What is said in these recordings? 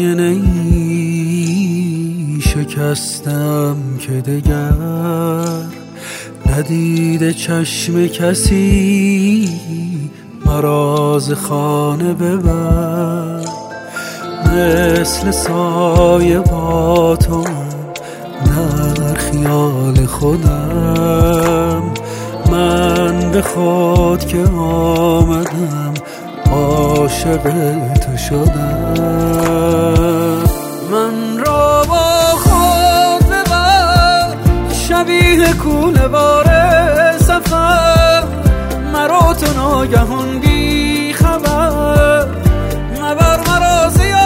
آینه ای شکستم که دگر ندیده چشم کسی مرا ز خانه ببر. مثل سایه با تو در خیال خودم، من به خود که آمدم عاشق تو شدم. من را با خود ببر شبیه کوله بار سفر، مرا تو ناگهان بی خبر مبر مرا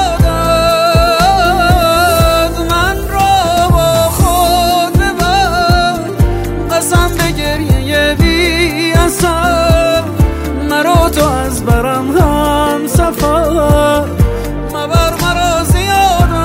زیادت. من را با خود ببر قسم به گریه بی اثر، مرا تو از برم هم سفر مبر مرا زیادت.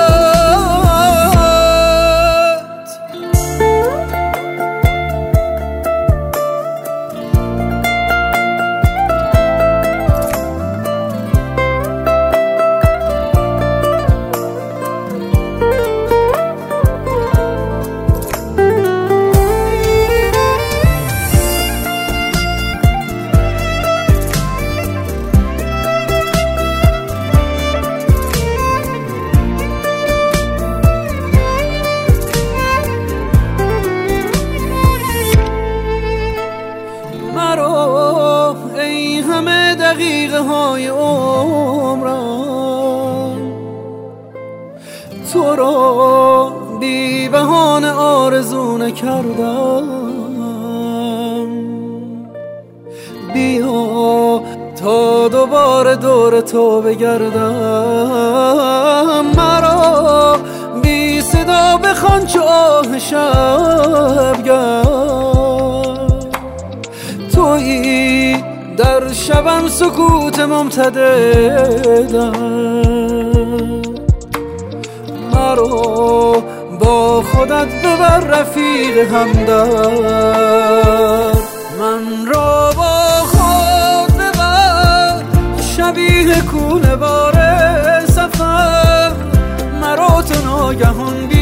ای همه دقیقه های عمرم تو را بی بهانه آرزو نکردم. بیا تا دوباره دور تو بگردم، مرا بی صدا بخوان چو آه شبگرد. تویی در شبم سکوت ممتددم، مرا با خودت ببر رفیق همدرد. من را با خود ببر شبیه کوله بار سفر، مرا تو ناگهان